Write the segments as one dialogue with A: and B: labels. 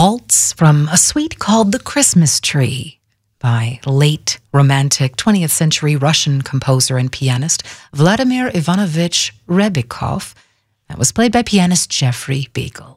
A: waltz from a suite called The Christmas Tree by late romantic 20th century Russian composer and pianist Vladimir Ivanovich Rebikov, that was played by pianist Jeffrey Beagle.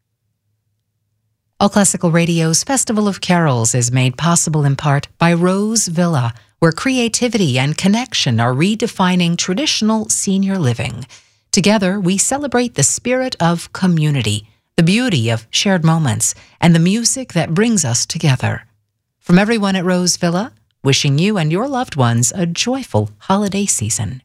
A: All Classical Radio's Festival of Carols is made possible in part by Rose Villa, where creativity and connection are redefining traditional senior living. Together, we celebrate the spirit of community, the beauty of shared moments, and the music that brings us together. From everyone at Rose Villa, wishing you and your loved ones a joyful holiday season.